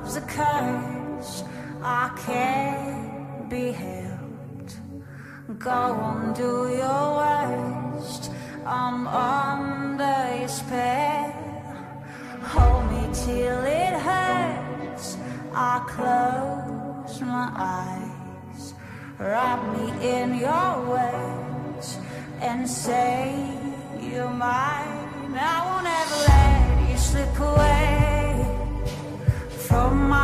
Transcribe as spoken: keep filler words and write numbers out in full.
love's a curse, I can't be helped. Go on, do your worst, I'm under your spell. Hold me till it hurts, I close my eyes. Wrap me in your words and say you're mine. I won't ever let you slip away from my